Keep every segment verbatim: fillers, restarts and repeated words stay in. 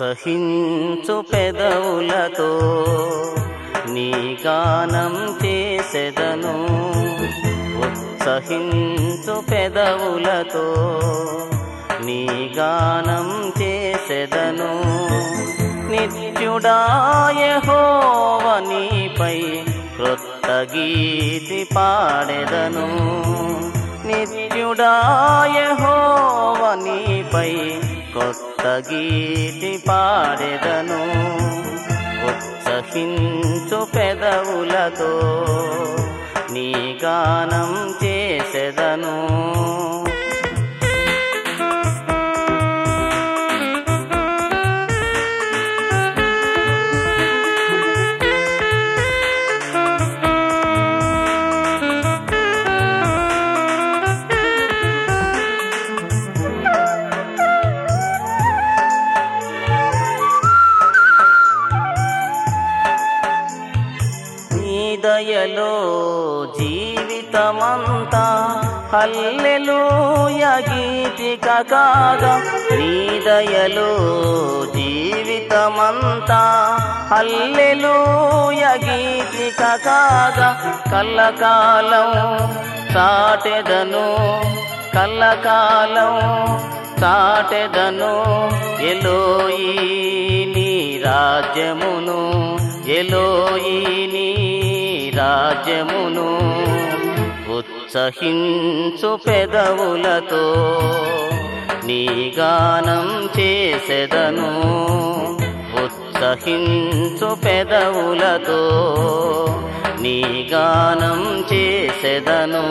ఉత్సహించు పెదవులతో నీ గానం చేసెదను. ఉత్సహించు పెదవులతో నీ గానం చేసెదను. నిత్యుడా యెహోవా నీపై క్రొత్త గీతి పాడెదను. నిత్యుడా యెహోవా నీపై కొత్త గీతి పాడెదను. ఉత్సహించు పెదవులతో నీ గానం చేసెదను. దయలో జీవితమంతా హల్లెలూయా గీతిక కాగా. నీ దయలో జీవితమంతా హల్లెలూయా గీతిక కాగా. కల్లకాలం చాటెదను, కల్లకాలం చాటెదను ఎలోయి నీ రాజ్యమును, ఎలోయి నీ రాజ్యమును. ఉత్సహించు పెదవులతో నీ గానం చేసెదను. ఉత్సహించు పెదవులతో నీ గానం చేసెదను.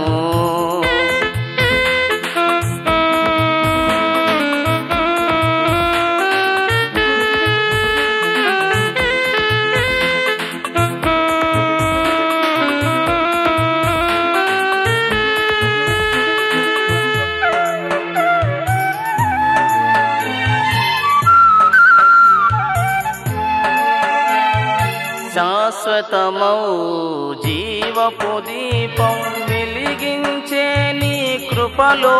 శాశ్వతమౌ జీవపు దీపం వెలిగించే నీ కృపలో.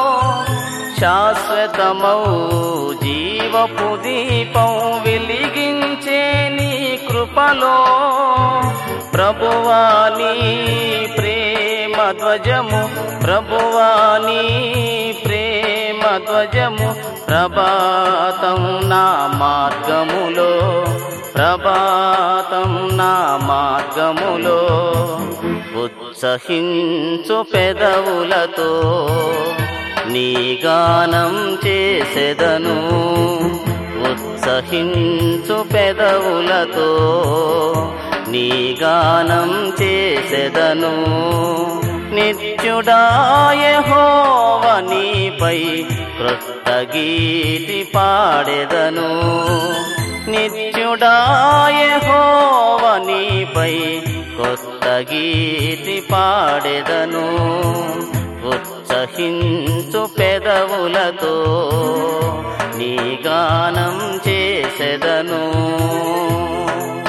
శాశ్వతమౌ జీవపు దీపం వెలిగించే నీ కృపలో. ప్రభువాని ప్రేమ ధ్వజము, ప్రభువాని ప్రేమ ధ్వజము ప్రభాతం నా మార్గములో, ప్రభాతం నా మార్గములో. ఉత్సహించు పెదవులతో నీ గానం చేసెదను. ఉత్సహించు పెదవులతో నీ గానం చేసెదను. నిత్యుడా యెహోవా నీపై క్రొత్త గీతి పాడెదను. నిత్యుడా యెహోవా నీపై కొత్త గీతి పాడెదను. ఉత్సహించు పెదవులతో నీ గానం చేసెదను.